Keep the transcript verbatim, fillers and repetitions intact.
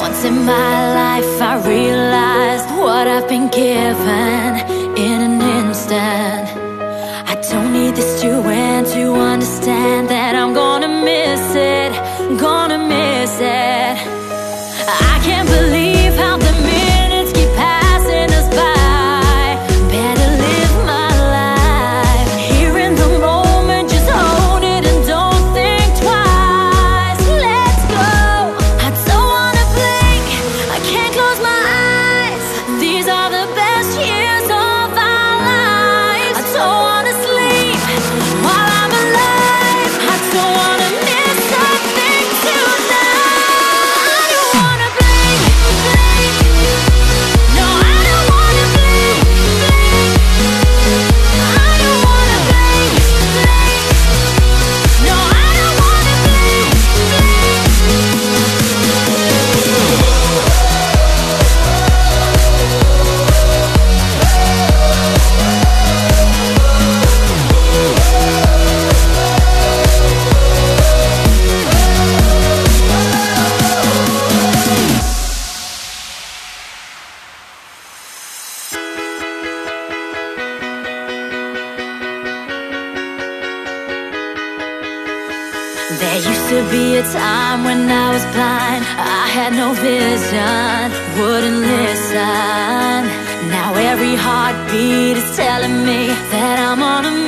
Once in my life I realized what I've been given in an instant. I don't need this to end to understand that I'm gonna miss it, gonna miss it. I can't believe how the minutes keep passing us by. Better live my life here in the moment, just own it and don't think twice. Let's go. I don't wanna blink, I can't close my eyes. These are the best years of our lives. I don't wanna sleep while I'm alive. I don't wanna miss a thing tonight. I don't wanna blink, blink. No, I don't wanna blink, blink. I don't wanna blink, blink. No, I don't wanna blink, There used to be a time when I was blind. I had no vision, wouldn't listen. Now every heartbeat is telling me that I'm on a